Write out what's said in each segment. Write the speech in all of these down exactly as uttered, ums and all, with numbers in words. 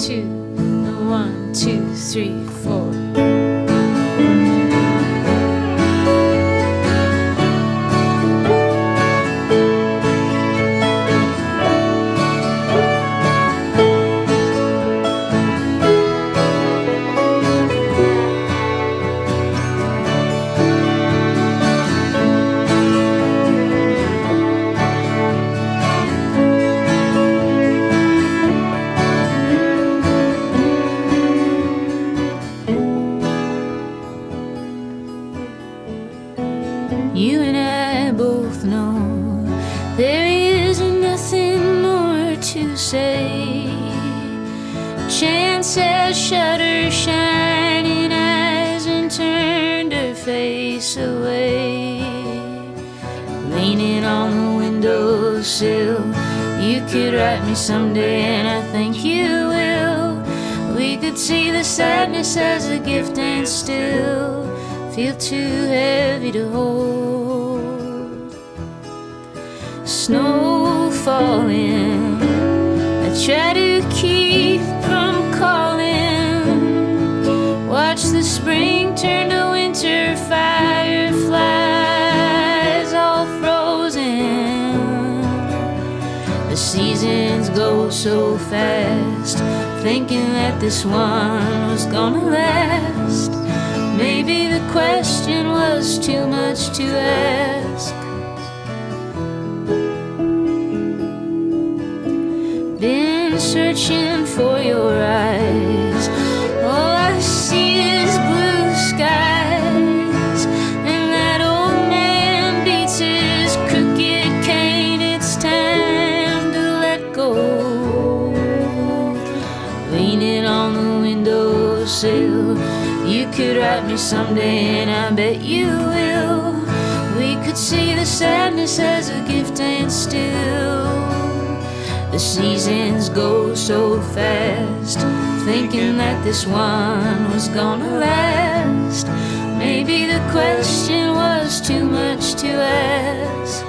two, one, two, three, four. You and I both know there is nothing more to say. Chance has shut her shining eyes and turned her face away. Leaning on the windowsill, you could write me someday, and I think you will. We could see the sadness as a gift and still feel too heavy to hold. Snow falling, I try to keep from calling. Watch the spring turn to winter, fireflies all frozen. The seasons go so fast, thinking that this one was gonna last. Maybe the question was too much to ask. Been searching for your eyes, all I see is blue skies. And that old man beats his crooked cane, it's time to let go. Leaning on the windowsill, you could write me someday, and I bet you will. We could see the sadness as a gift and still the seasons go so fast, thinking that this one was gonna last. Maybe the question was too much to ask.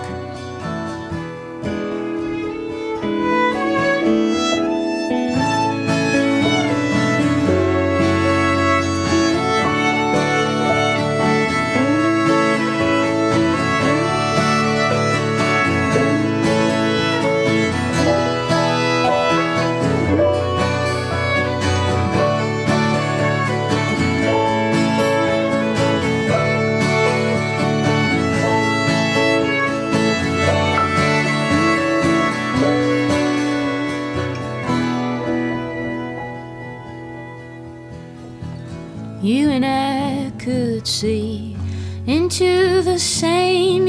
You and I could see into the same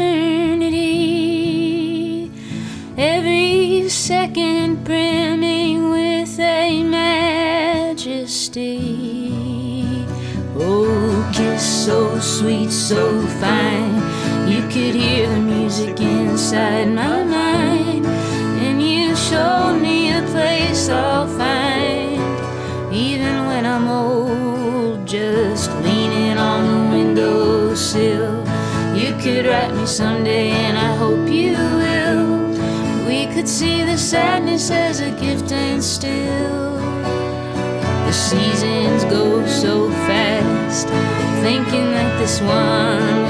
eternity, every second brimming with a majesty. Oh, kiss so sweet, so fine, you could hear the music inside my mind. And you showed me a place I'll find, even when I'm old. Just leaning on the windowsill, you could write me someday, and I hope you will. We could see the sadness as a gift and still the seasons go so fast, thinking that this one